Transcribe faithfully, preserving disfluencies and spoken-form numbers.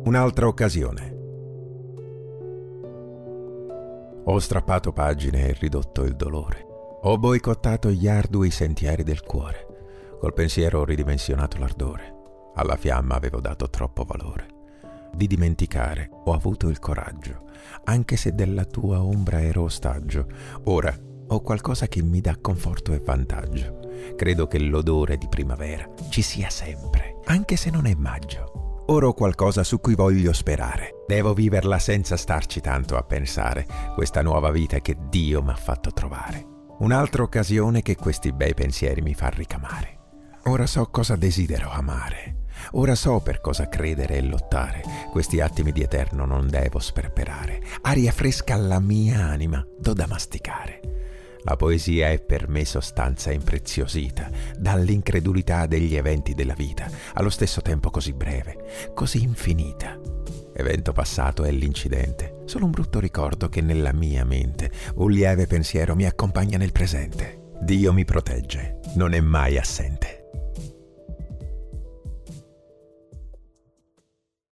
Un'altra occasione. Ho strappato pagine e ridotto il dolore. Ho boicottato gli ardui sentieri del cuore. Col pensiero ho ridimensionato l'ardore. Alla fiamma avevo dato troppo valore. Di dimenticare ho avuto il coraggio, anche se della tua ombra ero ostaggio. Ora ho qualcosa che mi dà conforto e vantaggio. Credo che l'odore di primavera ci sia sempre, anche se non è maggio. Ora ho qualcosa su cui voglio sperare. Devo viverla senza starci tanto a pensare, questa nuova vita che Dio m'ha fatto trovare. Un'altra occasione che questi bei pensieri mi fa ricamare. Ora so cosa desidero amare. Ora so per cosa credere e lottare. Questi attimi di eterno non devo sperperare. Aria fresca alla mia anima do da masticare. La poesia è per me sostanza impreziosita dall'incredulità degli eventi della vita, allo stesso tempo così breve, così infinita. Evento passato è l'incidente, solo un brutto ricordo che nella mia mente un lieve pensiero mi accompagna nel presente. Dio mi protegge, non è mai assente.